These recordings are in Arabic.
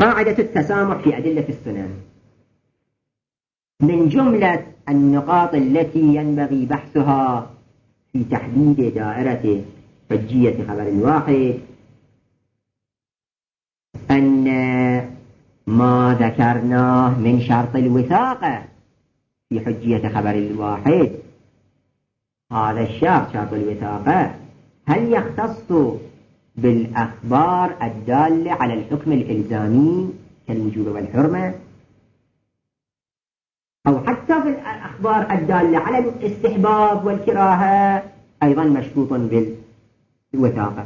قاعدة التسامح في أدلة السنن. من جملة النقاط التي ينبغي بحثها في تحديد دائرة حجية خبر الواحد أن ما ذكرناه من شرط الوثاقة في حجية خبر الواحد، هذا الشرط شرط الوثاقة هل يختص بالأخبار الدالة على الحكم الإلزامي كالوجوب والحرمة، أو حتى في الأخبار الدالة على الاستحباب والكراهة أيضا مشروط بالوثاقة؟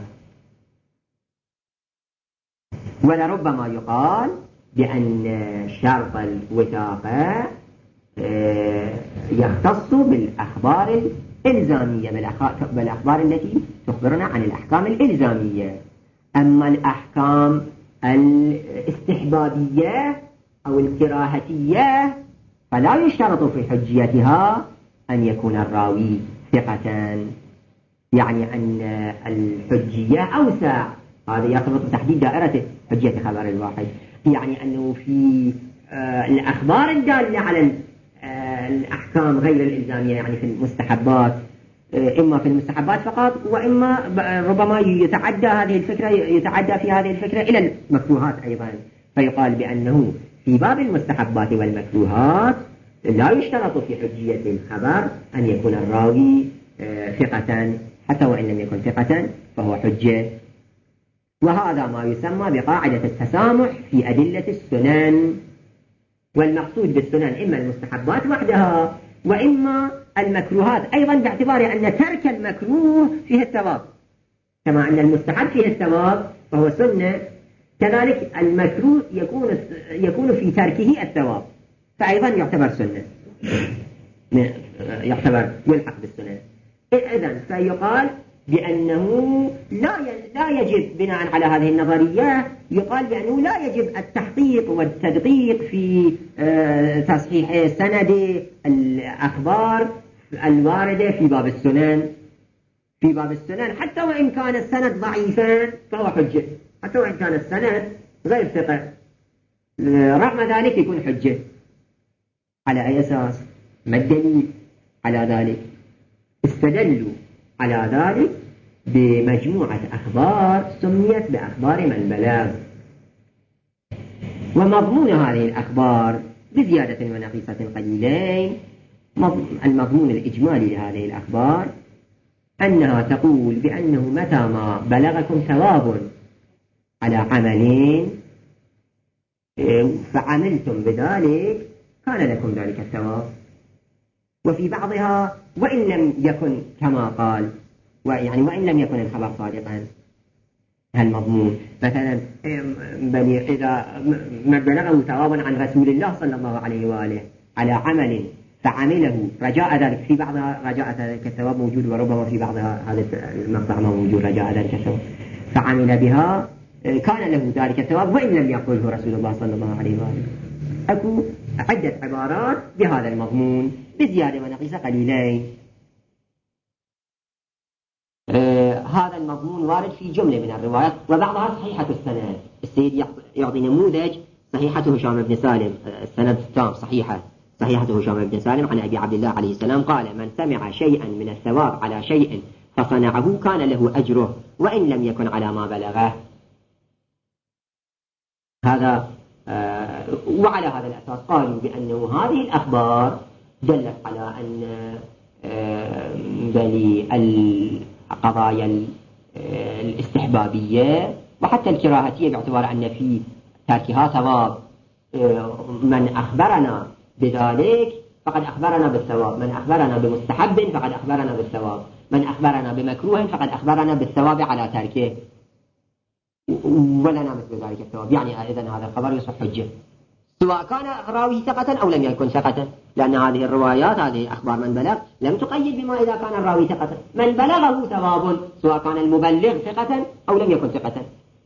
ولربما يقال بأن شرط الوثاقة يختص بالأخبار الإلزامية، بالأخبار التي تخبرنا عن الأحكام الإلزامية. أما الأحكام الاستحبابية أو الكراهتية فلا يشترط في حجيتها أن يكون الراوي ثقة، يعني أن الحجية أوسع. هذا يرتبط بتحديد دائرة حجية خبر الواحد، يعني أنه في الأخبار الدالة على الأحكام غير الإلزامية، يعني في المستحبات، إما في المستحبات فقط، وإما ربما يتعدى في هذه الفكرة إلى المكروهات أيضا. فيقال بأنه في باب المستحبات والمكروهات لا يشترط في حجية الخبر أن يكون الراوي ثقة، حتى وإن لم يكن ثقة فهو حجة. وهذا ما يسمى بقاعدة التسامح في أدلة السنن. والمقصود بالسنن إما المستحبات وحدها وإما المكروهات أيضا، باعتبار أن ترك المكروه فيه الثواب، كما أن المستحب فيه الثواب فهو سنة، كذلك المكروه يكون في تركه الثواب، فأيضا يعتبر سنة، يلحق بالسنة. إذن فيقال بأنه لا يجب بناء على هذه النظرية، يقال بأنه لا يجب التحقيق والتدقيق في تصحيح سند الأخبار الواردة في باب السنن. في باب السنن حتى وإن كان السند ضعيفا فهو حجة، حتى وإن كان السند غير ثقة، رغم ذلك يكون حجة. على أي أساس؟ ما الدليل على ذلك؟ استدلوا على ذلك بمجموعة أخبار سميت بأخبار من بلغ، ومضمون هذه الأخبار بزيادة ونقيصة قليلين. المضمون الإجمالي لهذه الأخبار أنها تقول بأنه متى ما بلغكم ثواب على عملين فعملتم بذلك كان لكم ذلك الثواب. وفي بعضها وإن لم يكن كما قال، يعني وإن لم يكن الخبر صادقا، هالمضمون مثلا إذا ما بلغه ثواب عن رسول الله صلى الله عليه وآله على عمل فعمله رجاء ذلك، في بعضها رجاء ذلك الثواب موجود، وربما في بعضها هذا المقطع ما موجود رجاء ذلك الثواب، فعمل بها كان له ذلك الثواب وإن لم يقله رسول الله صلى الله عليه وآله. أكو عدة عبارات بهذا المضمون بزيادة ونقيصة قليلين. هذا المضمون وارد في جملة من الروايات، وبعضها صحيحة السند. السيد يعطي نموذج صحيحة هشام بن سالم، السند التام صحيحة هشام بن سالم عن أبي عبد الله عليه السلام قال: من سمع شيئا من الثواب على شيء فصنعه كان له أجره وإن لم يكن على ما بلغه. هذا وعلى هذا الأساس قالوا بأنه هذه الأخبار دلت على أن القضايا الاستحبابية وحتى الكراهتية، باعتبار أن في تركها ثواب، من أخبرنا بذلك فقد أخبرنا بالثواب، من أخبرنا بمستحب فقد أخبرنا بالثواب، من أخبرنا بمكروه فقد أخبرنا بالثواب على تركه ولنا مثل ذلك الثواب. يعني إذن هذا الخبر يصبح حجة سواء كان راوي ثقة أو لم يكن ثقة، لأن هذه الروايات، هذه أخبار من بلغ لم تقيد بما إذا كان الراوي ثقة، من بلغه ثواب سواء كان المبلغ ثقة أو لم يكن ثقة،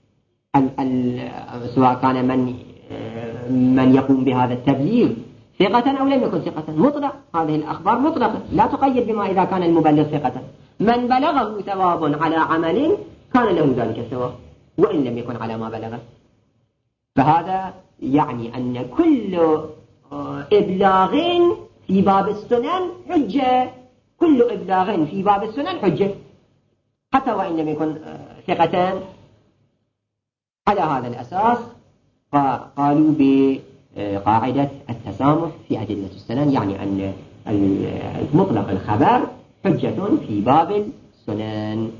سواء كان من يقوم بهذا التبليغ ثقة أو لم يكن ثقة، مطلق. هذه الأخبار مطلقة لا تقيد بما إذا كان المبلغ ثقة. من بلغه ثواب على عمل كان له ذلك الثواب وإن لم يكن على ما بلغه. فهذا يعني أن كل إبلاغ في باب السنن حجة، كل إبلاغ في باب السنن حجة، حتى وإن لم يكن ثقة. على هذا الأساس قالوا بقاعدة التسامح في أدلة السنن، يعني أن مطلق الخبر حجة في باب السنن.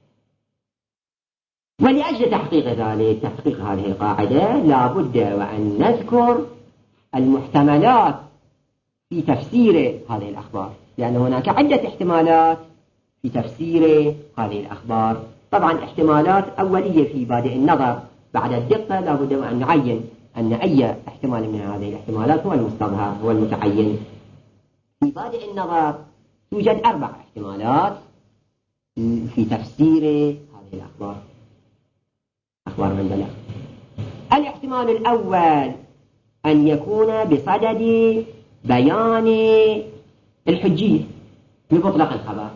ولأجل تحقيق ذلك، تحقيق هذه القاعدة، لا بد وأن نذكر المحتملات في تفسير هذه الأخبار، لأن هناك عدة احتمالات في تفسير هذه الأخبار. طبعا احتمالات أولية في بادئ النظر، بعد الدقة لا بد وأن نعين أن أي احتمال من هذه الاحتمالات هو المستظهر، هو المتعين. في بادئ النظر توجد 4 احتمالات في تفسير هذه الأخبار، أخبار من بلغ. الاحتمال الأول أن يكون بصدد بيان الحجية بمطلق الخبر،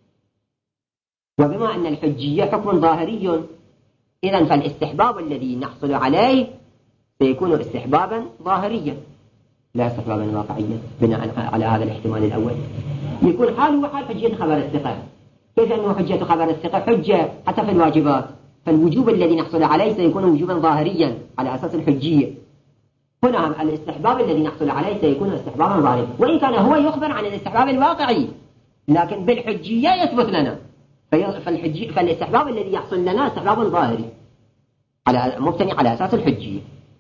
وبما أن الحجية حكم ظاهري، إذن فالاستحباب الذي نحصل عليه سيكون استحبابا ظاهريا لا استحبابا واقعيا، بناء على هذا الاحتمال الأول. يكون حاله حال حجية خبر الثقة. كيف أنه حجة خبر الثقة حجة حتى في الواجبات، فالوجوب الذي نحصل عليه سيكون وجوبا ظاهريا على أساس الحجية. هنا الاستحباب الذي نحصل عليه سيكون استحبابا ظاهريا، وإن كان هو يخبر عن الاستحباب الواقعي، لكن بالحجية يثبت لنا. فالاستحباب الذي يحصل لنا استحباب ظاهري مبتني على أساس الحجية.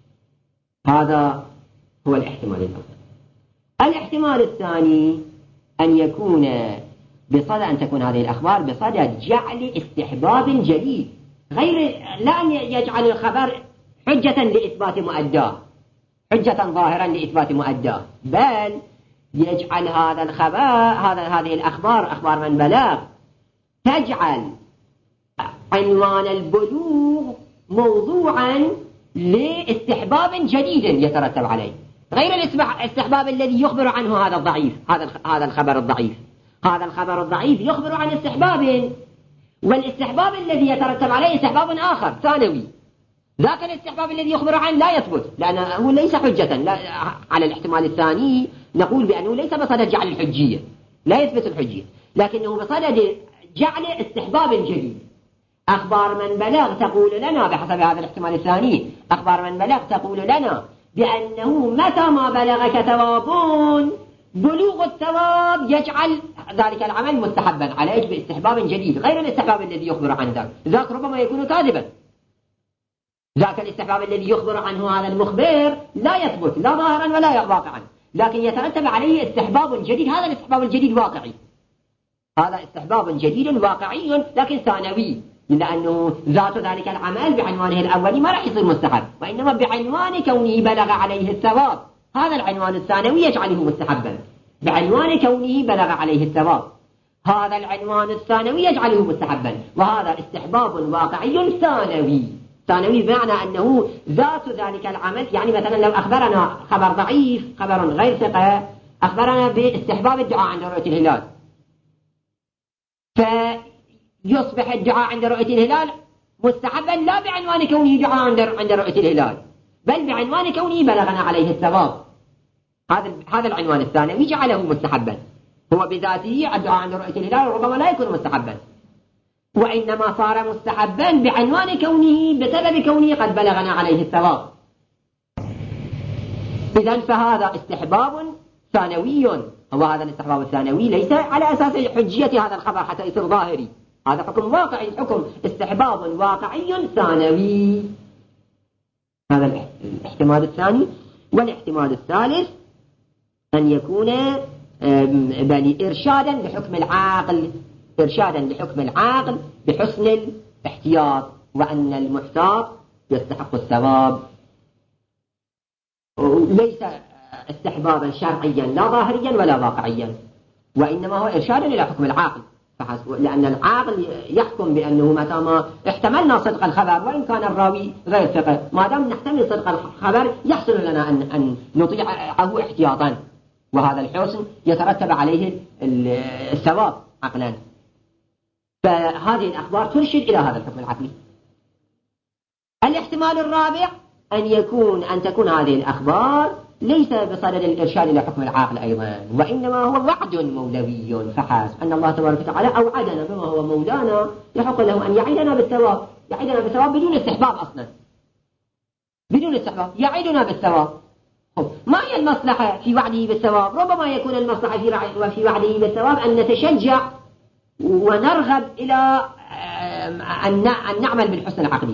هذا هو الاحتمال الأول. الاحتمال الثاني أن يكون أن تكون هذه الأخبار بصدد جعل استحباب جديد، لا أن يجعل الخبر حجة لإثبات مؤداه، حجة ظاهرا لإثبات مؤداه، بل يجعل هذا الخبر هذه الأخبار، أخبار من بلغ، تجعل عنوان البلوغ موضوعا لاستحباب جديد يترتب عليه، غير الاستحباب الذي يخبر عنه هذا الضعيف، هذا الخبر الضعيف. هذا الخبر الضعيف يخبر عن استحباب، والاستحباب الذي يترتب عليه استحباب آخر ثانوي، ذاك الاستحباب الذي يخبر عنه لا يثبت، لأنه ليس حجة. لا، على الاحتمال الثاني نقول بأنه ليس بصدد جعل الحجية، لا يثبت الحجية، لكنه بصدد جعل استحباب جديد. أخبار من بلغ تقول لنا بحسب هذا الاحتمال الثاني، أخبار من بلغ تقول لنا بأنه متى ما بلغك ثواب، بلوغ الثواب يجعل ذلك العمل مستحبا عليك باستحباب جديد، غير الاستحباب الذي يخبر عن ذاك ربما يكون كاذبا. ذاك الاستحباب الذي يخبر عنه هذا المخبر لا يثبت لا ظاهرا ولا واقعا، لكن يترتب عليه استحباب جديد. هذا الاستحباب الجديد واقعي، هذا استحباب جديد واقعي لكن ثانوي، لأنه ذات ذلك العمل بعنوانه الأولي ما راح يصير مستحب، وإنما بعنوان كونه بلغ عليه الثواب، هذا العنوان الثانوي يجعله مستحبا، بعنوان كونه بلغ عليه الثواب، هذا العنوان الثانوي يجعله مستحبا، وهذا استحباب واقعي ثانوي. ثانوي بمعنى أنه ذات ذلك العمل، يعني مثلا لو أخبرنا خبر ضعيف، خبر غير ثقة، أخبرنا باستحباب الدعاء عند رؤية الهلال، فيصبح الدعاء عند رؤية الهلال مستحبا لا بعنوان كونه دعاء عند رؤية الهلال، بل بعنوان كونه بلغنا عليه الثواب. هذا العنوان الثانوي جعله مستحبا، هو بذاته الدعاء عند رؤية الهلال ربما لا يكون مستحبا، وإنما صار مستحبا بعنوان كونه، بسبب كونه قد بلغنا عليه الثواب. إذن فهذا استحباب ثانوي، هو هذا الاستحباب الثانوي ليس على أساس حجية هذا الخبر حتى يصير ظاهري، هذا حكم واقعي، حكم استحباب واقعي ثانوي. هذا الاحتمال الثاني. والاحتمال الثالث أن يكون إرشادا لحكم العاقل، إرشادا لحكم العاقل بحسن الاحتياط، وأن المحتاط يستحق الثواب، ليس استحبابا شرعيا لا ظاهريا ولا واقعيا، وإنما هو إرشاد إلى حكم العاقل فحسب، لأن العاقل يحكم بأنه متى ما احتملنا صدق الخبر وإن كان الراوي غير ثقة، ما دام نحتمل صدق الخبر يحصل لنا أن نطيعه احتياطا، وهذا الحسن يترتب عليه الثواب عقلا. فهذه الأخبار ترشد إلى هذا الحكم العقلي. الاحتمال الرابع أن تكون هذه الأخبار ليس بصدد الإرشاد إلى حكم العاقل أيضا، وإنما هو وعد مولوي فحسب، أن الله تبارك وتعالى أوعدنا بما هو مولانا يحق له أن يعيدنا بالثواب، يعيدنا بالثواب بدون استحباب أصلا، بدون استحباب يعيدنا بالثواب. ما هي المصلحة في وعده بالثواب؟ ربما يكون المصلحة في وعده بالثواب أن نتشجع ونرغب إلى أن نعمل بالحسن العقلي،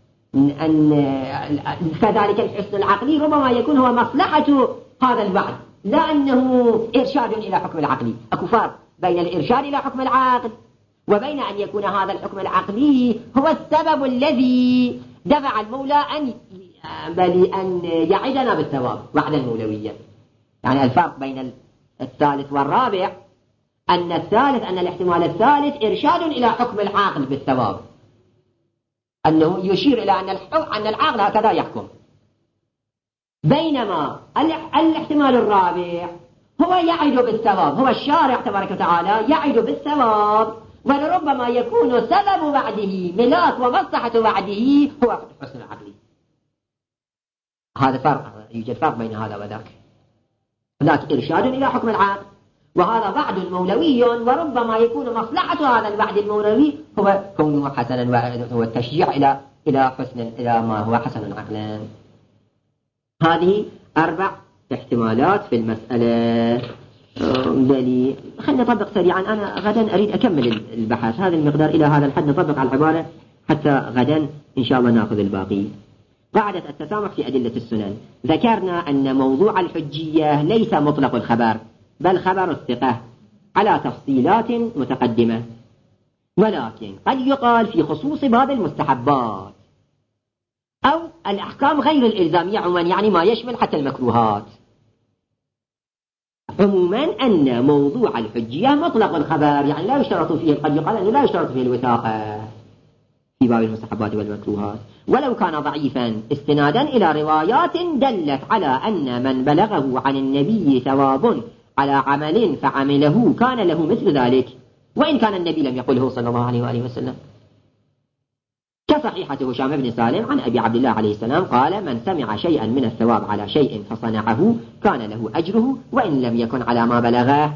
كذلك الحسن العقلي ربما يكون هو مصلحة هذا الوعد، لا أنه إرشاد إلى حكم العقلي. أكو فرق بين الإرشاد إلى حكم العقل وبين أن يكون هذا الحكم العقلي هو السبب الذي دفع المولى أن يعدنا بالثواب وعدا مولويا. يعني الفرق بين الثالث والرابع أن الاحتمال الثالث إرشاد إلى حكم العاقل بالثواب، أنه يشير إلى أن العاقل هكذا يحكم، بينما الاحتمال الرابع هو يعد بالثواب، هو الشارع تبارك وتعالى يعد بالثواب، ولربما يكون سبب وعده ملاك ومصلحة وعده هو حسن العقل. هذا فرق، يوجد فرق بين هذا وذاك. هناك إرشاد إلى حكم العاقل وهذا وعد مولوي، وربما يكون مصلحة هذا الوعد المولوي هو كونه حسنا، هو التشجيع إلى ما هو حسن عقلا. هذه 4 احتمالات في المسألة. خلنا نطبق سريعا، أنا غدا أريد أكمل البحث هذا المقدار إلى هذا الحد، نطبق على العبارة حتى غدا إن شاء الله نأخذ الباقي. قاعدة التسامح في أدلة السنن. ذكرنا أن موضوع الحجية ليس مطلق الخبر، بل خبر الثقة على تفصيلات متقدمة، ولكن قد يقال في خصوص باب المستحبات أو الأحكام غير الإلزامية عموما، يعني ما يشمل حتى المكروهات، عموما أن موضوع الحجية مطلق الخبر، يعني لا يشترط فيه، قد يقال أنه لا يشترط فيه الوثاقة في باب المستحبات والمكروهات، ولو كان ضعيفا استنادا إلى روايات دلت على أن من بلغه عن النبي ثواب على عمل فعمله كان له مثل ذلك، وإن كان النبي لم يقله صلى الله عليه وآله وسلم، كصحيحة هشام بن سالم عن أبي عبد الله عليه السلام قال: من سمع شيئا من الثواب على شيء فصنعه كان له أجره وإن لم يكن على ما بلغه،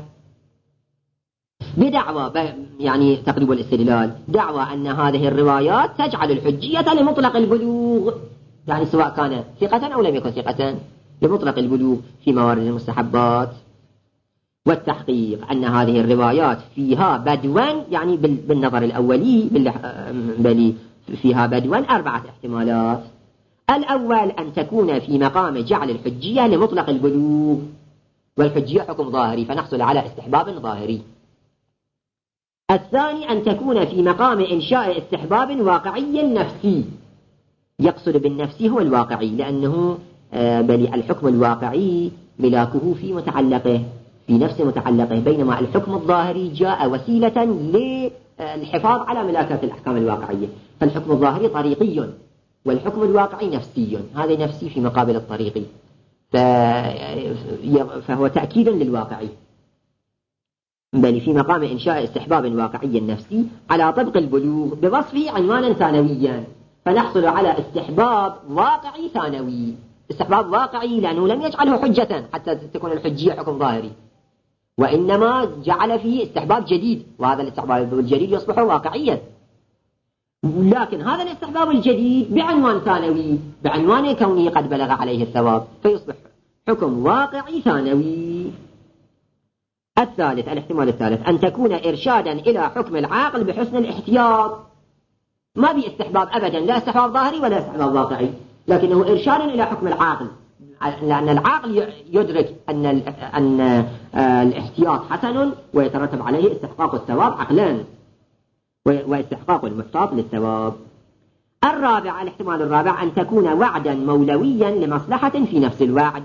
بدعوى يعني تقريب الاستدلال، دعوى أن هذه الروايات تجعل الحجية لمطلق البلوغ، يعني سواء كان ثقة أو لم يكن ثقة، لمطلق البلوغ في موارد المستحبات. والتحقيق أن هذه الروايات فيها بدوا، يعني بالنظر الأولي بل فيها بدوا 4 احتمالات. الأول أن تكون في مقام جعل الحجية لمطلق البلوغ، والحجية حكم ظاهري فنحصل على استحباب ظاهري. الثاني أن تكون في مقام إنشاء استحباب واقعي نفسي، يقصد بالنفسي هو الواقعي، لأنه بل الحكم الواقعي ملاكه في متعلقه، في نفس متعلقه، بينما الحكم الظاهري جاء وسيلة للحفاظ على ملاكات الأحكام الواقعية، فالحكم الظاهري طريقي والحكم الواقعي نفسي، هذا نفسي في مقابل الطريقي، فهو تأكيد للواقعي، بل في مقام إنشاء استحباب واقعي نفسي على طبق البلوغ بوصفه عنوانا ثانويا، فنحصل على استحباب واقعي ثانوي، استحباب واقعي لأنه لم يجعله حجة حتى تكون الحجية حكم ظاهري، وإنما جعل فيه استحباب جديد، وهذا الاستحباب الجديد يصبح واقعيا، لكن هذا الاستحباب الجديد بعنوان ثانوي، بعنوان كونه قد بلغ عليه الثواب، فيصبح حكم واقعي ثانوي. الثالث، الاحتمال الثالث أن تكون إرشادا إلى حكم العاقل بحسن الاحتياط، ما بي استحباب أبدا، لا استحباب ظاهري ولا استحباب واقعي، لكنه إرشاد إلى حكم العاقل، لأن العاقل يدرك أن الاحتياط حسن ويترتب عليه استحقاق الثواب عقلا واستحقاق المحتاط للثواب. الرابع، الاحتمال الرابع أن تكون وعدا مولويا لمصلحة في نفس الوعد،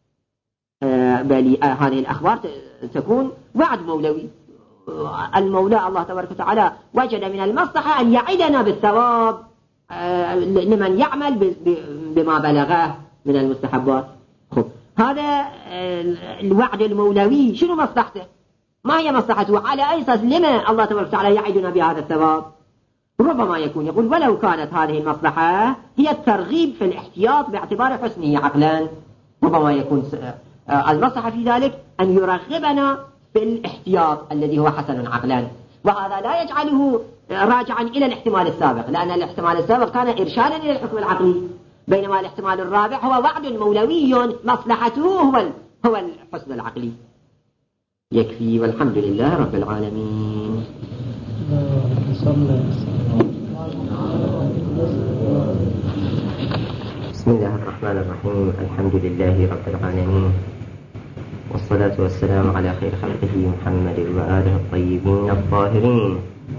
بل هذه الأخبار تكون وعد مولوي، المولى الله تبارك وتعالى وجد من المصلحة أن يعدنا بالثواب لمن يعمل بما بلغه من المستحبات. هذا الوعد المولوي شنو مصلحته؟ ما هي مصلحته؟ على أي أساس لما الله تبارك وتعالى يعدنا بهذا الثواب؟ ربما يكون يقول ولو كانت هذه المصلحة هي الترغيب في الاحتياط باعتبار حسنه عقلا، ربما يكون المصلحة في ذلك أن يرغبنا في الاحتياط الذي هو حسن عقلا، وهذا لا يجعله راجعا إلى الاحتمال السابق، لأن الاحتمال السابق كان إرشادا إلى الحكم العقلي، بينما الاحتمال الرابع هو وعد مولوي مصلحته هو الحسن العقلي. يكفي، والحمد لله رب العالمين. بسم الله الرحمن الرحيم. الحمد لله رب العالمين، والصلاة والسلام على خير خلقه محمد وآله الطيبين الطاهرين.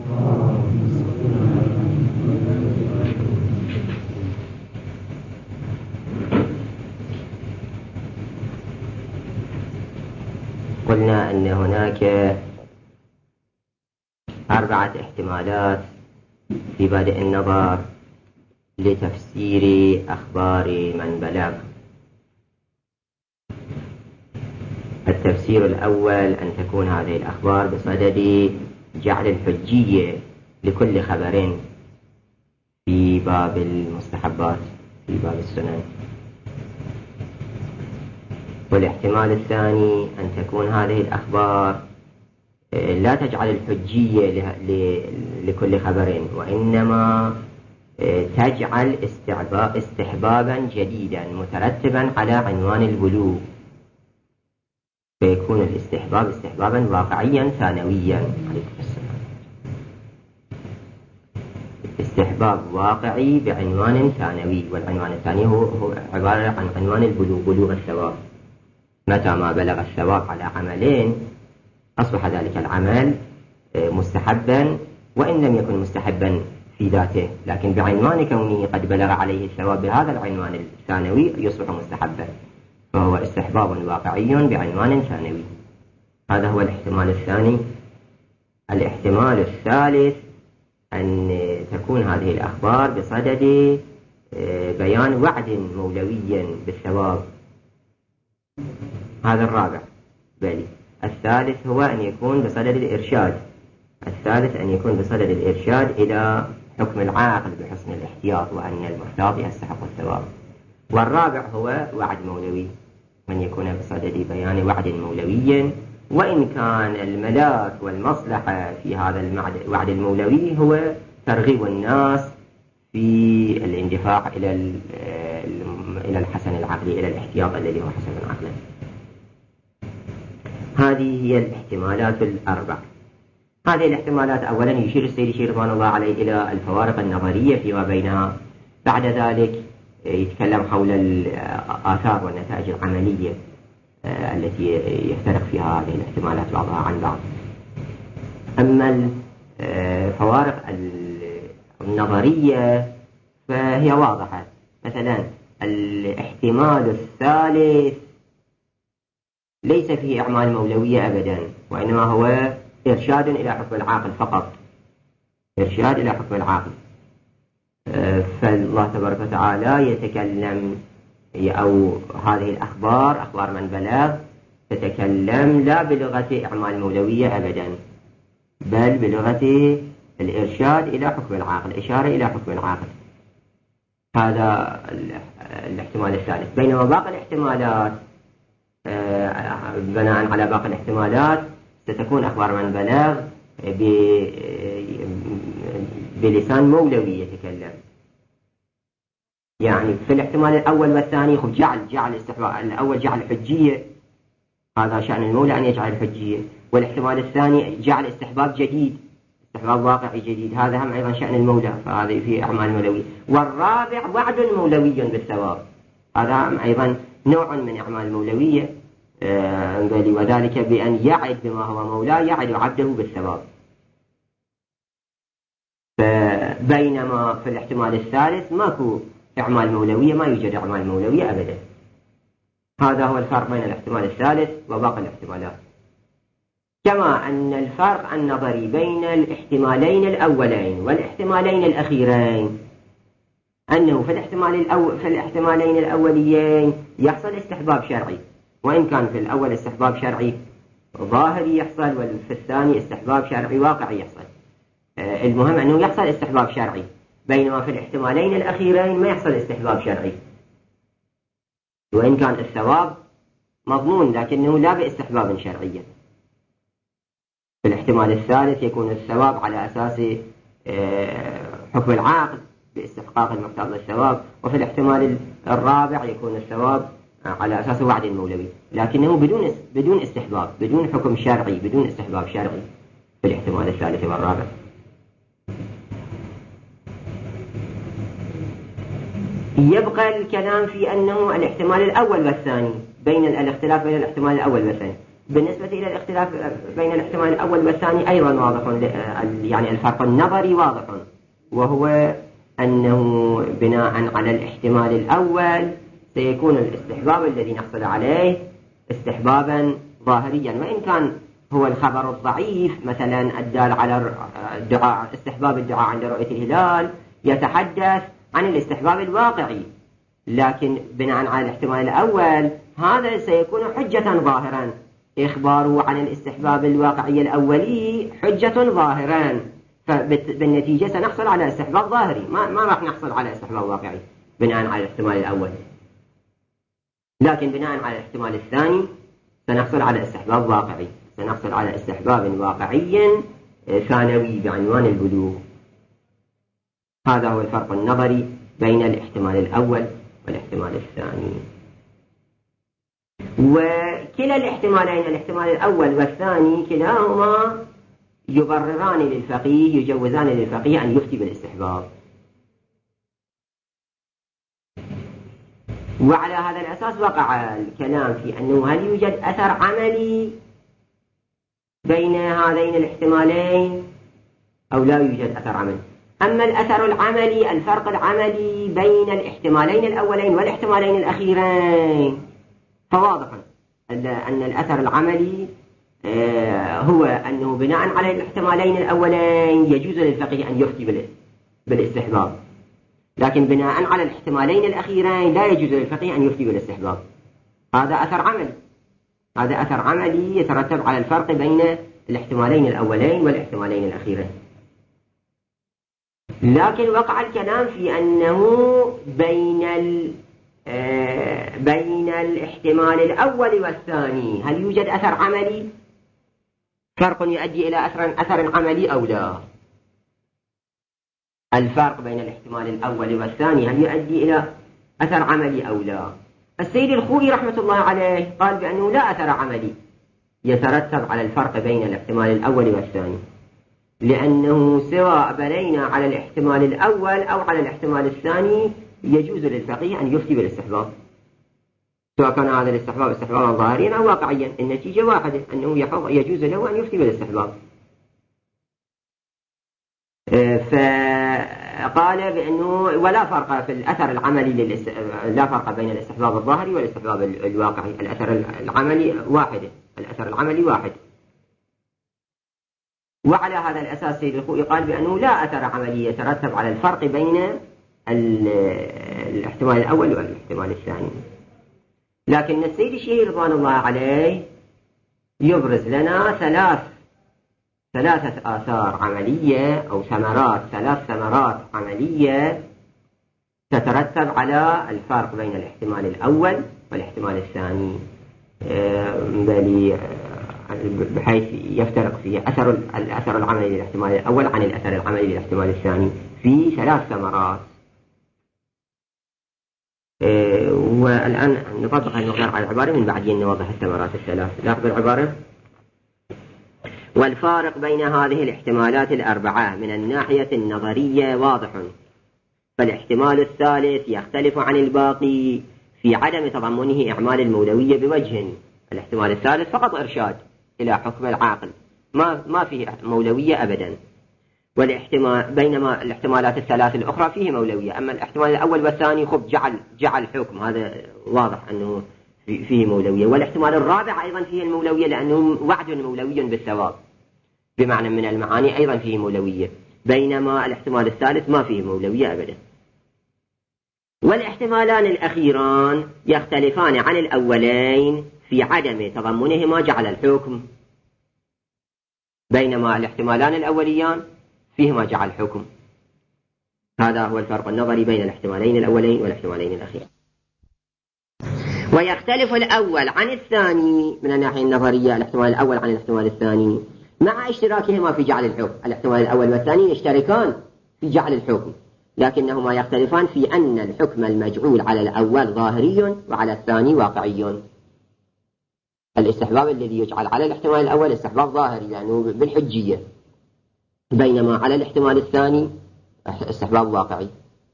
قلنا أن هناك 4 احتمالات في بادئ النظر لتفسير أخبار من بلغ. التفسير الأول أن تكون هذه الأخبار بصدد جعل الحجية لكل خبر في باب المستحبات في باب السنن. والاحتمال الثاني أن تكون هذه الأخبار لا تجعل الحجية لكل خبر، وإنما تجعل استحبابا جديدا مترتبا على عنوان البلوغ، فيكون الاستحباب استحبابا واقعيا ثانويا. عليكم السلام. استحباب واقعي بعنوان ثانوي، والعنوان الثاني هو عبارة عن عنوان البلوغ، بلوغ الثواب. متى ما بلغ الثواب على عملين أصبح ذلك العمل مستحبا، وإن لم يكن مستحبا في ذاته، لكن بعنوان كونه قد بلغ عليه الثواب بهذا العنوان الثانوي يصبح مستحبا، فهو استحباب واقعي بعنوان ثانوي. هذا هو الاحتمال الثاني. الاحتمال الثالث أن تكون هذه الأخبار بصدد بيان وعد مولوي بالثواب. هذا الرابع. بل الثالث هو أن يكون بصدد الإرشاد. الثالث أن يكون بصدد الإرشاد إلى حكم العاقل بحسن الاحتياط، وأن المحتاط يستحق الثواب. والرابع هو وعد مولوي، من يكون بصدد بيان وعد مولوي، وإن كان الملاك والمصلحة في هذا الوعد المولوي هو ترغيب الناس في الاندفاع إلى الحسن العقلي، إلى الاحتياط الذي هو حسن عقلا. هذه هي الاحتمالات 4. هذه الاحتمالات أولا يشير السيد رضوان الله عليه إلى الفوارق النظرية فيما بينها. بعد ذلك يتكلم حول الآثار والنتائج العملية التي يفترق فيها هذه الاحتمالات بعضها عن بعض. أما الفوارق النظرية فهي واضحة. مثلا الاحتمال الثالث ليس فيه إعمال مولوية أبدا، وإنما هو إرشاد إلى حكم العاقل فقط، إرشاد إلى حكم العاقل. فالله تبارك وتعالى يتكلم، أو هذه الأخبار أخبار من بلغ تتكلم لا بلغة إعمال مولوية أبدا، بل بلغة الإرشاد إلى حكم العاقل، إشارة إلى حكم العاقل. هذا الاحتمال الثالث. بينما باقي الاحتمالات بناء على باقي الاحتمالات ستكون أخبار من بلغ بلسان مولوي يتكلم. يعني في الاحتمال الأول والثاني جعل استحباب. الأول جعل الحجية، هذا شأن المولى أن يجعل الحجية. والاحتمال الثاني جعل استحباب جديد، استحباب واقعي جديد، هذا هم أيضا شأن المولى، فهذا في أعمال مولوية. والرابع وعد مولوي بالثواب، هذا هم أيضا نوع من أعمال المولوية، وذلك بأن يعد بما هو مولاه، يعد عبده بالثواب. بينما في الاحتمال الثالث ماكو أعمال مولوية، ما يوجد أعمال مولوية أبدا. هذا هو الفرق بين الاحتمال الثالث وباقي الاحتمالات. كما أن الفرق النظري بين الاحتمالين الأولين والاحتمالين الأخيرين أنه في الاحتمالين الأوليين يحصل استحباب شرعي، وإن كان في الأول استحباب شرعي ظاهري يحصل، وفي الثاني استحباب شرعي واقعي يحصل. المهم أنه يحصل استحباب شرعي، بينما في الاحتمالين الأخيرين ما يحصل استحباب شرعي، وإن كان الثواب مضمون لكنه لا باستحباب شرعي. في الاحتمال الثالث يكون الثواب على أساس حكم العقد باستحقاق المقتضى للثواب، وفي الاحتمال الرابع يكون الثواب على أساس وعد مولوي لكنه بدون استحباب، بدون حكم شرعي، بدون استحباب شرعي في الاحتمال الثالث والرابع. يبقى الكلام في أنه الاحتمال الأول والثاني، بين الاختلاف بين الاحتمال الأول والثاني. بالنسبة إلى الاختلاف بين الاحتمال الأول والثاني أيضا واضح، يعني الفرق النظري واضح، وهو أنه بناء على الاحتمال الأول سيكون الاستحباب الذي نحصل عليه استحبابا ظاهريا، وإن كان هو الخبر الضعيف مثلا الدال على الدعاء استحباب الدعاء عند رؤية الهلال يتحدث عن الاستحباب الواقعي، لكن بناء على الاحتمال الأول هذا سيكون حجة ظاهرا، إخباره عن الاستحباب الواقعي الأولي حجة ظاهرا، فبالنتيجة سنحصل على استحباب ظاهري، ما راح نحصل على استحباب واقعي بناء على الاحتمال الأول، لكن بناء على الاحتمال الثاني سنحصل على استحباب واقعي، سنحصل على استحباب واقعي ثانوي بعنوان البلوغ. هذا هو الفرق النظري بين الاحتمال الأول والاحتمال الثاني. وكلا الاحتمالين، الاحتمال الأول والثاني، كلاهما يبرران للفقيه، يجوزان للفقيه أن يفتي بالاستحباب. وعلى هذا الأساس وقع الكلام في أنه هل يوجد أثر عملي بين هذين الاحتمالين أو لا يوجد أثر عملي. أما الأثر العملي، الفرق العملي بين الاحتمالين الأولين والاحتمالين الأخيرين، فواضح أن الأثر العملي هو أنه بناء على الاحتمالين الأولين يجوز للفقيه أن يفتي بالاستحباب، لكن بناء على الاحتمالين الأخيرين لا يجوز للفقيه أن يفتي بالاستحباب. هذا أثر عملي، هذا أثر عملي يترتب على الفرق بين الاحتمالين الأولين والاحتمالين الأخيرين. لكن وقع الكلام في أنه بين الاحتمال الأول والثاني هل يوجد أثر عملي؟ فرق يؤدي إلى أثر عملي أو لا؟ الفرق بين الاحتمال الأول والثاني هل يؤدي إلى أثر عملي أو لا؟ السيد الخوئي رحمة الله عليه قال بأنه لا أثر عملي يترتب على الفرق بين الاحتمال الأول والثاني، لأنه سواء بنينا على الاحتمال الأول أو على الاحتمال الثاني يجوز للفقيه أن يفتي بالاستحباب، سواء كان هذا الاستحباب استحبابا ظاهريا أو واقعيا، النتيجة واحدة، أنه يجوز له أن يفتي بالاستحباب. فقال بأنه ولا فرق في الأثر العملي لا فرق بين الاستحباب الظاهري والاستحباب الواقعي، الأثر العملي واحد، الأثر العملي واحد. وعلى هذا الأساس سيد الخوئي قال بأنه لا أثر عملي يترتب على الفرق بين الاحتمال الأول والاحتمال الثاني. لكن السيد الشيخ رضوان الله عليه يبرز لنا ثلاثة آثار عملية أو ثلاث ثمرات عملية تترتب على الفرق بين الاحتمال الأول والاحتمال الثاني، بحيث يفترق فيه الأثر العملي للاحتمال الأول عن الأثر العملي للاحتمال الثاني في ثلاث ثمرات. والآن نطبق المقدار على العبارة من بعدين نوضح الثمرات الثلاث. لاحظ العبارة: والفارق بين هذه الاحتمالات الأربعة من الناحية النظرية واضح، فالاحتمال الثالث يختلف عن الباقي في عدم تضمنه إعمال المولوية بوجه. الاحتمال الثالث فقط إرشاد إلى حكم العاقل، ما فيه مولوية أبدا، بينما الاحتمالات الثلاث الأخرى فيه مولوية. أما الاحتمال الأول والثاني خب جعل حكم، هذا واضح أنه فيه مولوية. والاحتمال الرابع أيضا فيه المولوية لأنه وعد مولوي بالثواب بمعنى من المعاني، أيضا فيه مولوية، بينما الاحتمال الثالث ما فيه مولوية أبدا. والاحتمالان الأخيران يختلفان عن الأولين في عدم تضمنهما جعل الحكم، بينما الاحتمالان الأوليان فيهما جعل الحكم. هذا هو الفرق النظري بين الاحتمالين الأولين والاحتمالين الأخيرين. ويختلف الأول عن الثاني من الناحية النظرية، الاحتمال الأول عن الاحتمال الثاني مع اشتراكهما في جعل الحكم. الاحتمال الأول والثاني يشتركان في جعل الحكم، لكنهما يختلفان في أن الحكم المجعول على الأول ظاهري وعلى الثاني واقعي. الاستحباب الذي يجعل على الاحتمال الأول استحباب ظاهري لأنه بالحجية، بينما على الاحتمال الثاني استحباب واقعي.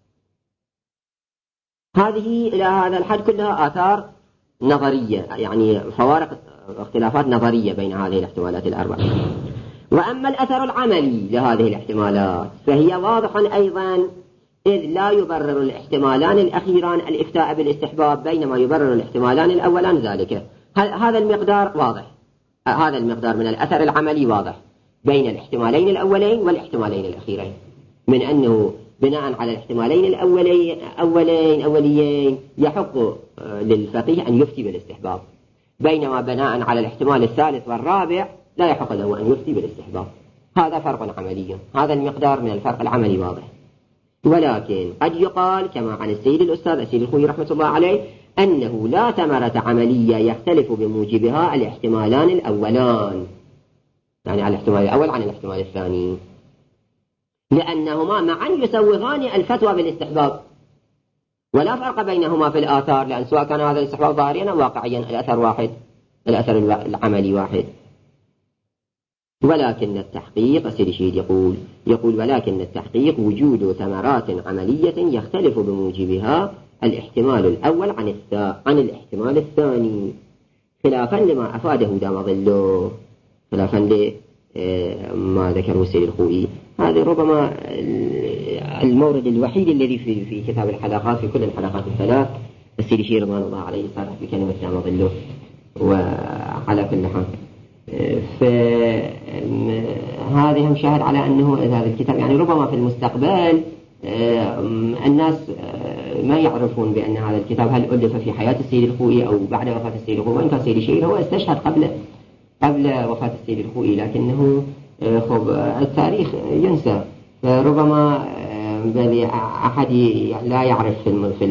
هذه إلى هذا الحد كلها آثار نظرية، يعني فوارق اختلافات نظرية بين هذه الاحتمالات الأربعة. وأما الأثر العملي لهذه الاحتمالات فهي واضح أيضا، إذ لا يبرر الاحتمالان الأخيران الإفتاء بالاستحباب بينما يبرر الاحتمالان الأولان ذلك. هذا المقدار واضح، هذا المقدار من الأثر العملي واضح بين الاحتمالين الأولين والاحتمالين الأخيرين، من أنه بناء على الاحتمالين الأوليين يحق للفقيه أن يفتي بالاستحباب، بينما بناء على الاحتمال الثالث والرابع لا يحق له أن يفتي بالاستحباب. هذا فرق عملي، هذا المقدار من الفرق العملي واضح. ولكن قد يقال كما عن السيد الأستاذ السيد الخوئي رحمة الله عليه أنه لا ثمرة عملية يختلف بموجبها الاحتمالان الأولان، يعني على الاحتمال الأول عن الاحتمال الثاني، لأنهما معا يسوغان الفتوى بالاستحباب، ولا فرق بينهما في الآثار، لأن سواء كان هذا الاستحباب ظاهريا أو واقعيا الأثر واحد، الأثر العملي واحد. ولكن التحقيق السيد الشهيد يقول ولكن التحقيق وجود ثمرات عملية يختلف بموجبها الاحتمال الأول عن الاحتمال الثاني، خلافا لما أفاده دام ظله، خلافا لما ذكره السيد الخوئي. هذا ربما المورد الوحيد الذي في كتاب الحلقات، في كل الحلقات الثلاث السيد الشهيد رضوان الله عليه صرح بكلمة دام ظله. وعلى كل حال فهذه هم شاهد على أنه هذا الكتاب يعني ربما في المستقبل الناس ما يعرفون بأن هذا الكتاب هل ألف في حياة السيد الخوئي أو بعد وفاة السيد الخوئي. وإن كان السيد الشهيد هو استشهد قبل وفاة السيد الخوئي، لكنه التاريخ ينسى، فربما أحد لا يعرف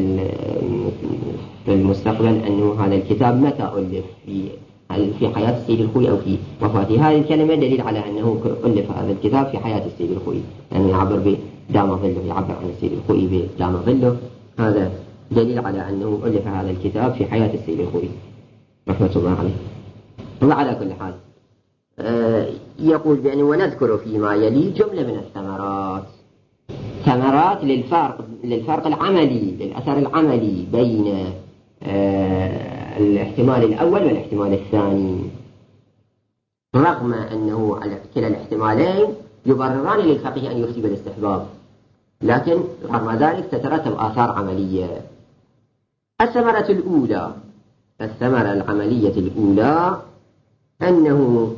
في المستقبل أنه هذا الكتاب متى ألف في حياة السيد الخوئي أو في وفاته. هذه الكلمة دليل على أنه ألف هذا الكتاب في حياة السيد الخوئي، لأنه يعبر بدام ظله، يعبر عن السيد الخوئي بدام ظله. هذا دليل على أنه ألف هذا الكتاب في حياة السيد الخوئي رحمة الله عليه. وعلى كل حال يقول بأنه ونذكر فيما يلي جملة من الثمرات، ثمرات للفرق العملي، للأثر العملي بين الاحتمال الأول والاحتمال الثاني، رغم أنه كلا الاحتمالين يبرران للفقيه أن يفتي بالاستحباب، لكن رغم ذلك تترتب آثار عملية. الثمرة العملية الأولى أنه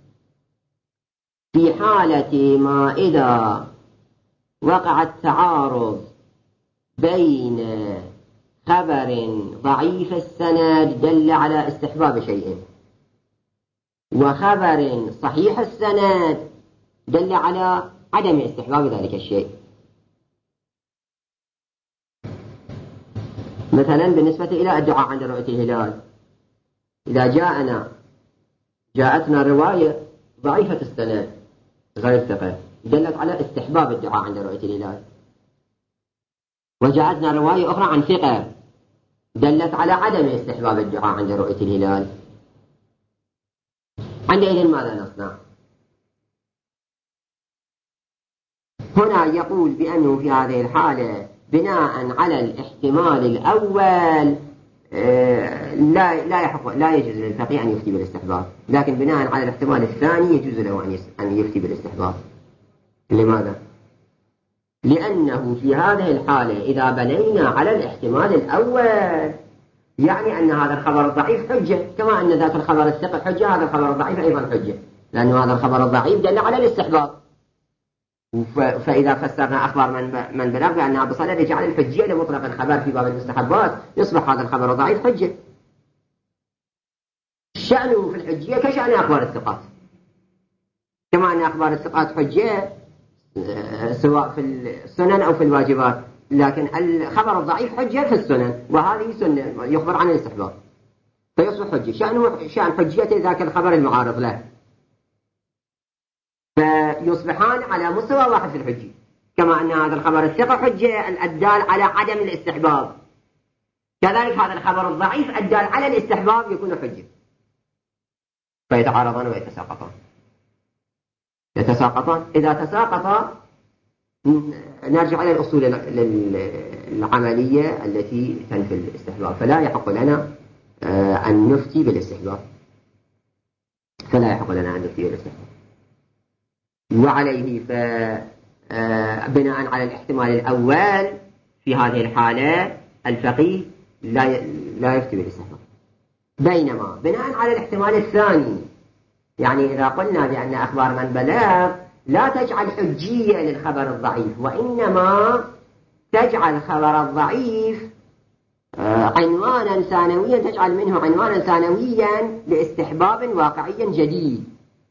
في حالة ما إذا وقع التعارض بين خبر ضعيف السند دل على استحباب شيء وخبر صحيح السند دل على عدم استحباب ذلك الشيء. مثلا بالنسبة إلى الدعاء عند رؤية الهلال، إذا جاءتنا رواية ضعيفة السند غير ثقة دلت على استحباب الدعاء عند رؤية الهلال، وجاءتنا رواية أخرى عن ثقة دلت على عدم استحباب الدعاء عند رؤية الهلال، عندئذ ماذا نصنع؟ هنا يقول بأنه في هذه الحالة بناء على الاحتمال الأول لا يجوز للفقيه أن يفتي بالاستحباب، لكن بناء على الاحتمال الثاني يجوز له أن يفتي بالاستحباب. لماذا؟ لأنه في هذه الحالة إذا بنينا على الاحتمال الأول يعني أن هذا الخبر الضعيف حجة، كما أن ذاك الخبر الثقة حجة، هذا الخبر الضعيف أيضا حجة، لأن هذا الخبر الضعيف دل على الاستحباب. فإذا فسرنا أخبار من بلغ بأنها بصدد جعل الحجية لمطلق الخبر في باب المستحبات يصبح هذا الخبر الضعيف حجة. شأنه في الحجية كشأن أخبار الثقات، كما أن أخبار الثقات حجة سواء في السنن أو في الواجبات، لكن الخبر الضعيف حجة في السنن، وهذه سنة يخبر عن الاستحباب فيصبح حجة. شأن حجيته ذاك الخبر المعارض له، فيصبحان على مستوى واحد في الحجة، كما أن هذا الخبر الثقة حجة الدال على عدم الاستحباب، كذلك هذا الخبر الضعيف الدال على الاستحباب يكون حجة، فيتعارضان ويتساقطان. إذا تساقطا نرجع إلى الأصول العملية التي تنفي الاستحباب، فلا يحق لنا أن نفتي بالاستحباب، وعليه بناء على الاحتمال الأول في هذه الحالة الفقيه لا يفتي بالاستحباب. بينما بناء على الاحتمال الثاني، يعني إذا قلنا بأن أخبار من بلغ لا تجعل حجية للخبر الضعيف، وإنما تجعل الخبر الضعيف عنوانا ثانويا، تجعل منه عنوانا ثانويا لاستحباب واقعي جديد.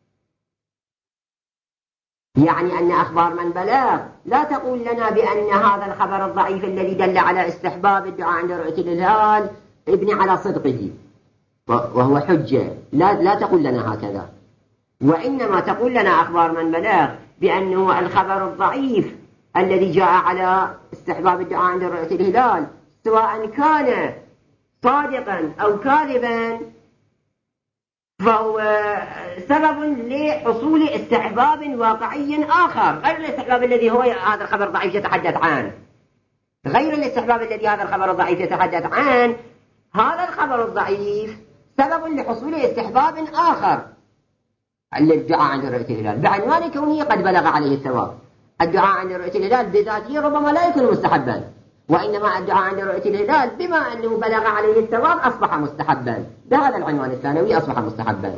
يعني أن أخبار من بلغ لا تقول لنا بأن هذا الخبر الضعيف الذي دل على استحباب الدعاء عند رؤية الهلال ابني على صدقه وهو حجة، لا تقول لنا هكذا، وإنما تقول لنا أخبار من بلغ بأنه الخبر الضعيف الذي جاء على استحباب الدعاء عند رؤية الهلال سواء كان صادقا أو كاذبا فهو سبب لحصول استحباب واقعي آخر غير الاستحباب الذي هو هذا الخبر الضعيف يتحدث عنه، غير الاستحباب الذي هذا الخبر الضعيف يتحدث عنه. هذا الخبر الضعيف سبب لحصول استحباب آخر للدعاء عند رؤية الهلال بعنوان كونه قد بلغ عليه الثواب. الدعاء عند رؤية الهلال بذاته ربما لا يكون مستحبا، وإنما الدعاء عند رؤية الهلال بما أنه بلغ عليه الثواب أصبح مستحبا، بهذا العنوان الثانوي أصبح مستحبا.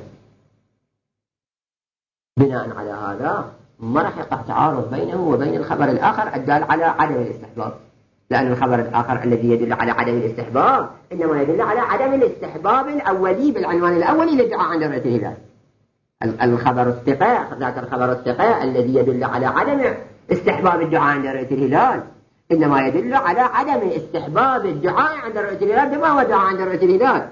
بناء على هذا ما راح يقع تعارض بينه وبين الخبر الآخر الدال على عدم الاستحباب، لأن الخبر الآخر الذي يدل على عدم الاستحباب إنما يدل على عدم الاستحباب الأولي بالعنوان الأولي للدعاء عند رؤية الهلال. الخبر الثقة ذاك الخبر الثقة الذي يدل على عدم استحباب الدعاء عند رؤية الهلال إنما يدل على عدم استحباب الدعاء عند رؤية الهلال بما هو دعاء عند رؤية الهلال،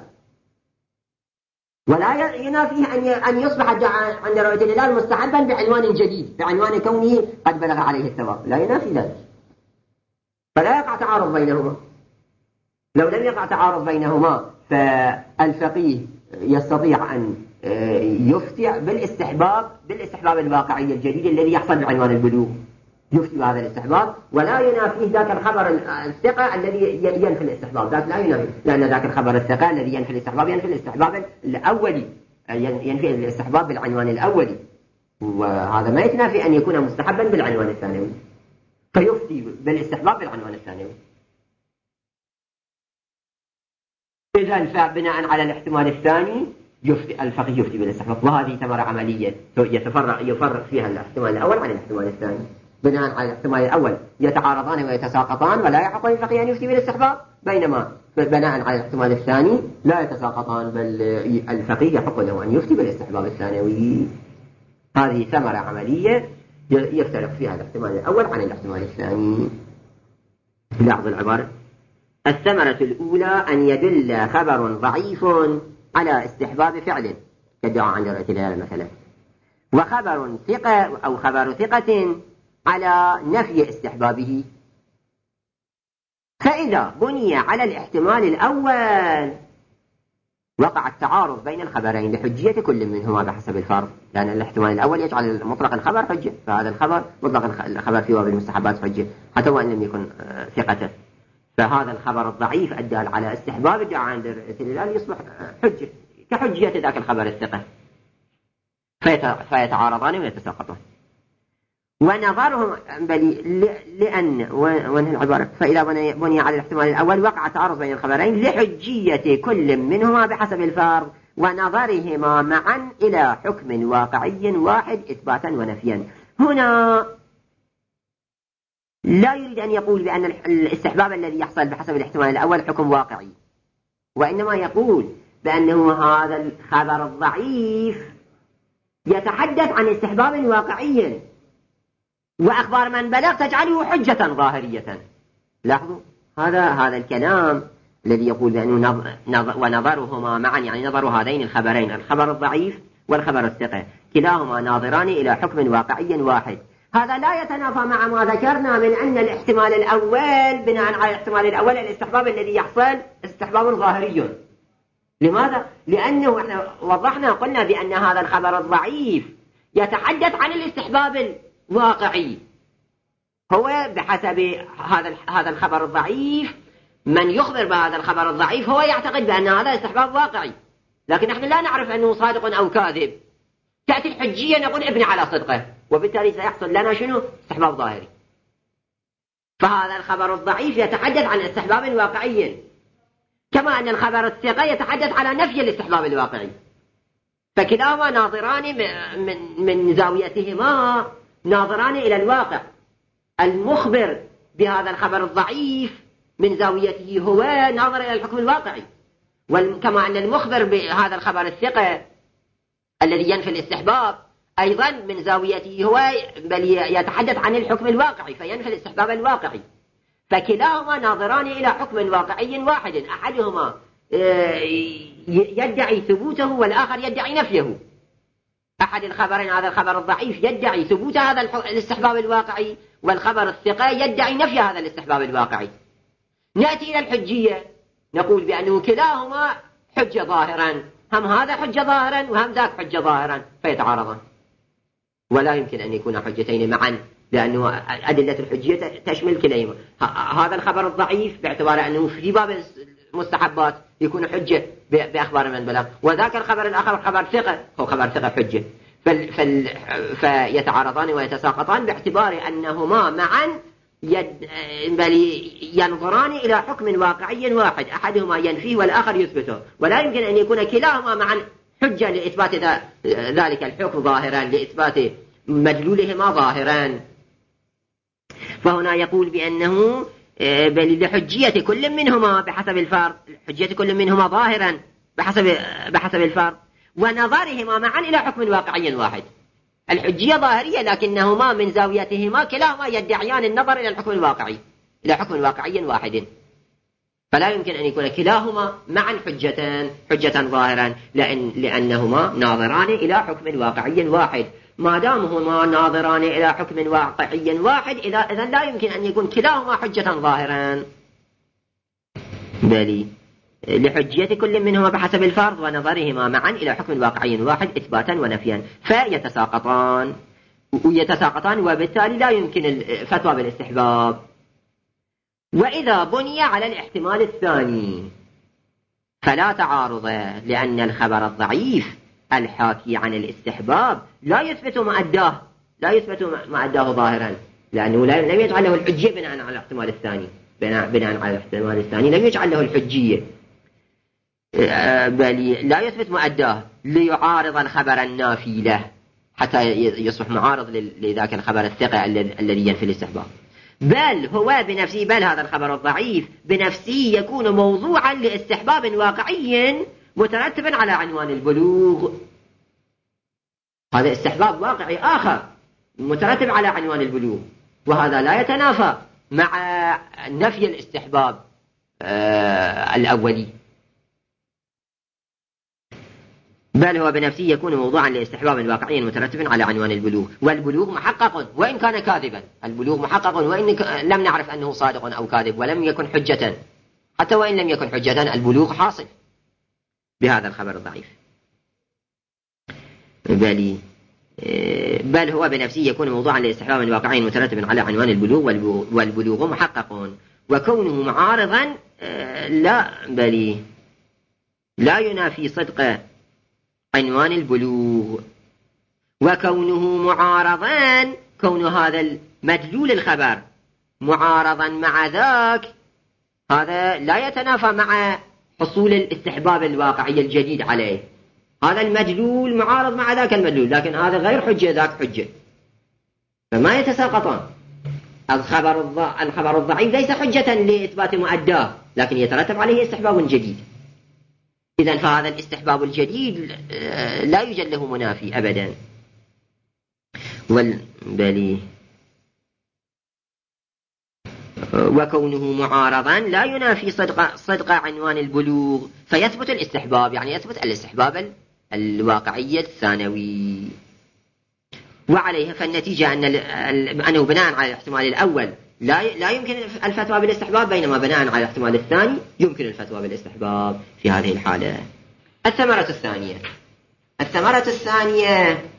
ولا ينافيه أن يصبح الدعاء عند رؤية الهلال مستحبا بعنوان جديد، بعنوان كونه قد بلغ عليه الثواب، لا ينافي ذلك، فلا يقع تعارض بينهما. لو لم يقع تعارض بينهما فالفقيه يستطيع أن يفتي بالاستحباب الواقعي الجديد الذي يحصل بعنوان البلوغ، يفتي بهذا الاستحباب ولا ينافيه ذاك الخبر الثقة الذي ينفي الاستحباب، ذاك لا ينافي، لأن ذاك الخبر الثقة الذي ينفي الاستحباب الأولي، ينفي الاستحباب بالعنوان الأولي، وهذا ما يتنافي أن يكون مستحبا بالعنوان الثانوي، فيفتي بالاستحباب بالعنوان الثانوي. إذن فبناء على الاحتمال الثاني الفقيه يفتي بالاستحباب، وهذه ثمرة عملية يفرق فيها الاحتمال الأول عن الاحتمال الثاني. بناء على الاحتمال الأول يتعارضان ويتساقطان ولا يحق للفقيه أن يفتي بالاستحباب، بينما بناء على الاحتمال الثاني لا يتساقطان بل الفقيه يحق له أن يفتي بالاستحباب الثانوي. هذه ثمرة عملية يفترق فيها الاحتمال الأول عن الاحتمال الثاني. لاحظ العبارة: الثمرة الأولى أن يدل خبر ضعيف على استحباب فعل كالدعاء عند رؤية الهلال مثلا، وخبر ثقة أو خبر ثقة على نفي استحبابه. فإذا بني على الاحتمال الأول وقع التعارض بين الخبرين لحجية كل منهما بحسب الفرض، لأن الاحتمال الأول يجعل مطلق الخبر حجة، فهذا الخبر مطلق الخبر في باب المستحبات حجة حتى وإن لم يكن ثقة، فهذا الخبر الضعيف الدال على استحباب الدعاء عند رؤية الهلال يصبح حجة كحجية ذاك الخبر الثقة، فيتعارضان ويتساقطان. ونظرهم لأن وانهي العبارة: فإذا بني على الاحتمال الأول وقع تعارض بين الخبرين لحجية كل منهما بحسب الفرض ونظرهما معا إلى حكم واقعي واحد إثباتا ونفيا. هنا لا يريد أن يقول بأن الاستحباب الذي يحصل بحسب الاحتمال الأول حكم واقعي، وإنما يقول بأنه هذا الخبر الضعيف يتحدث عن استحباب واقعي وأخبار من بلغ تجعله حجة ظاهرية. لاحظوا هذا الكلام الذي يقول بأنه ونظرهما معا، يعني نظر هذين الخبرين، الخبر الضعيف والخبر الثقة، كلاهما ناظران إلى حكم واقعي واحد. هذا لا يتنافى مع ما ذكرنا من أن الاحتمال الأول، بناء على الاحتمال الأول الاستحباب الذي يحصل استحباب ظاهري. لماذا؟ لأنه احنا وضحنا قلنا بأن هذا الخبر الضعيف يتحدث عن الاستحباب الواقعي، هو بحسب هذا الخبر الضعيف، من يخبر بهذا الخبر الضعيف هو يعتقد بأن هذا استحباب واقعي، لكن نحن لا نعرف أنه صادق أو كاذب. تأتي الحجية نقول ابني على صدقه، وبالتالي سيحصل لنا شنو؟ استحباب ظاهري. فهذا الخبر الضعيف يتحدث عن استحباب واقعي، كما أن الخبر الثقة يتحدث على نفي الاستحباب الواقعي. فكلاهما ناظران من زاويتهما ناظران إلى الواقع. المخبر بهذا الخبر الضعيف من زاويته هو ناظر إلى الحكم الواقعي، كما أن المخبر بهذا الخبر الثقة الذي ينفي الاستحباب أيضا من زاويته هو بل يتحدث عن الحكم الواقعي فينفي الاستحباب الواقعي. فكلاهما ناظران إلى حكم واقعي واحد، أحدهما يدعي ثبوته والآخر يدعي نفيه. أحد الخبرين هذا الخبر الضعيف يدعي ثبوت هذا الاستحباب الواقعي، والخبر الثقة يدعي نفي هذا الاستحباب الواقعي. نأتي إلى الحجية نقول بأنه كلاهما حجة ظاهرا، هم هذا حجة ظاهرا وهم ذاك حجة ظاهرا، فيتعارضان ولا يمكن أن يكون حجتين معا، لأنه أدلة الحجية تشمل كليهما. هذا الخبر الضعيف باعتبار أنه في باب المستحبات يكون حجة بأخبار من بلغ، وذاك الخبر الآخر خبر ثقة هو خبر ثقة حجة، فيتعارضان ويتساقطان باعتبار أنهما معا ينظران إلى حكم واقعي واحد، أحدهما ينفيه والآخر يثبته، ولا يمكن أن يكون كلاهما معا حجة لإثبات ذلك الحكم ظاهرا، لإثبات مدلولهما ظاهرا. فهنا يقول بأنه بل لحجية كل منهما بحسب الفرض، حجية كل منهما ظاهرا بحسب الفرض، ونظرهما معا إلى حكم واقعي واحد. الحجية ظاهرية لكنهما من زاويتهما كلاهما يدعيان النظر إلى الحكم الواقعي، إلى حكم واقعي واحد، فلا يمكن أن يكون كلاهما معا حجة ظاهرا، لأنهما ناظران إلى حكم واقعي واحد. ما دامهما ناظران إلى حكم واقعي واحد إذن لا يمكن أن يكون كلاهما حجة ظاهرا، بل لحجية كل منهما بحسب الفرض ونظرهما معا إلى حكم واقعي واحد إثباتا ونفيا، فيتساقطان وبالتالي لا يمكن الفتوى بالاستحباب. وإذا بني على الاحتمال الثاني فلا تعارض، لأن الخبر الضعيف الحاكي عن الاستحباب لا يثبت ما أداه ظاهرا، لأنه لم يجعل له الحجية بناء على الاحتمال الثاني، بناء على الاحتمال الثاني لم يجعل له الحجية، بل لا يثبت ما أداه ليعارض الخبر النافي له حتى يصبح معارض لذاك الخبر الثقة الذي ينفي الاستحباب. بل هو بنفسه، بل هذا الخبر الضعيف بنفسه يكون موضوعا لاستحباب واقعي مترتبا على عنوان البلوغ. هذا استحباب واقعي آخر مترتب على عنوان البلوغ، وهذا لا يتنافى مع نفي الاستحباب الأولي. بل هو بنفسه يكون موضوعا لاستحباب واقعي مترتب على عنوان البلوغ، والبلوغ محقق وإن كان كاذبا، البلوغ محقق وإن لم نعرف أنه صادق أو كاذب، ولم يكن حجة، حتى وإن لم يكن حجة البلوغ حاصل بهذا الخبر الضعيف. بل هو بنفسه يكون موضوعا لاستحباب واقعي مترتب على عنوان البلوغ، والبلوغ محقق، وكونه معارضا لا ينافي صدق عنوان البلوغ. وكونه معارضا، كون هذا المدلول الخبر معارضا مع ذاك، هذا لا يتنافى مع حصول الاستحباب الواقعي الجديد عليه. هذا المدلول معارض مع ذاك المدلول، لكن هذا غير حجة ذاك حجة، فما يتساقطان. الخبر الضعيف ليس حجة لإثبات مؤداه، لكن يترتب عليه استحباب جديد. إذن فهذا الاستحباب الجديد لا يوجد له منافي أبدا. وكونه معارضا لا ينافي صدق عنوان البلوغ، فيثبت الاستحباب، يعني يثبت الاستحباب الواقعي الثانوي. وعليها فالنتيجة أنه بناء على الاحتمال الأول لا يمكن الفتوى بالاستحباب، بينما بناء على الاحتمال الثاني يمكن الفتوى بالاستحباب في هذه الحالة. الثمرة الثانية